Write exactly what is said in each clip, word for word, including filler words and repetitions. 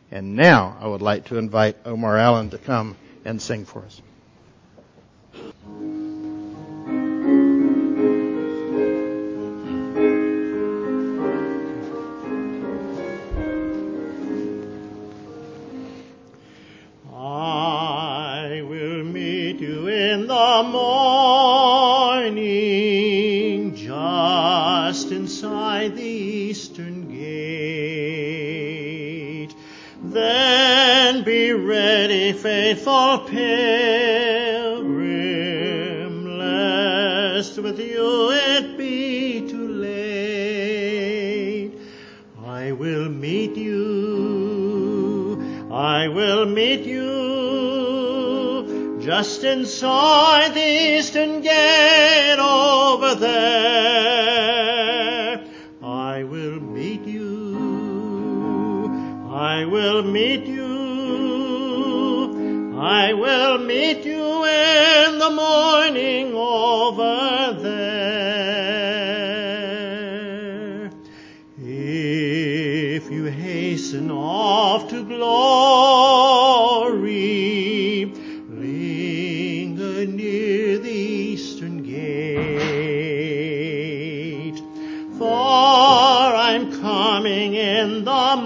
And now I would like to invite Omar Allen to come and sing for us. I will meet you in the morning, just inside the eastern gate. Then be ready, faithful pilgrim, lest with you it be too late. I will meet you, I will meet you, just inside the eastern gate over there. I will meet you, I will meet you, I will meet you in the morning over there. If you hasten off to glory, linger near the eastern gate, for I'm coming in the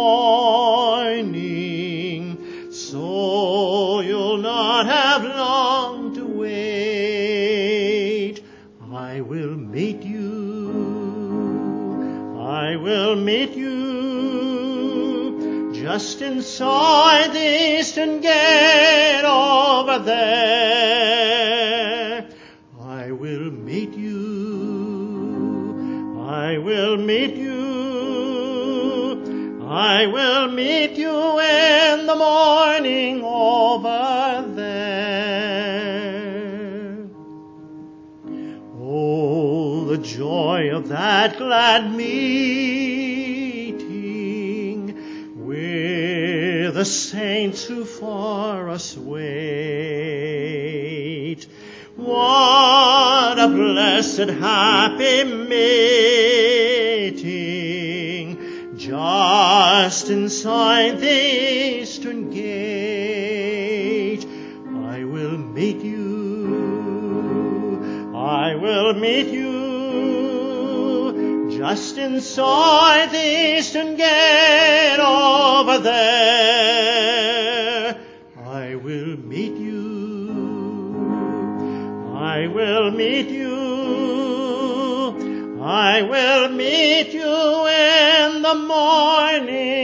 morning, so you'll not have long to wait. I will meet you, I will meet you, just inside the eastern gate over there. I will meet you, I will meet you, I will meet you in the morning over there. Oh, the joy of that glad meeting with the saints who for us wait. What a blessed happy meeting, just inside the eastern gate. I will meet you, I will meet you, just inside the eastern gate over there. I will meet you, I will meet you, I will meet you in the morning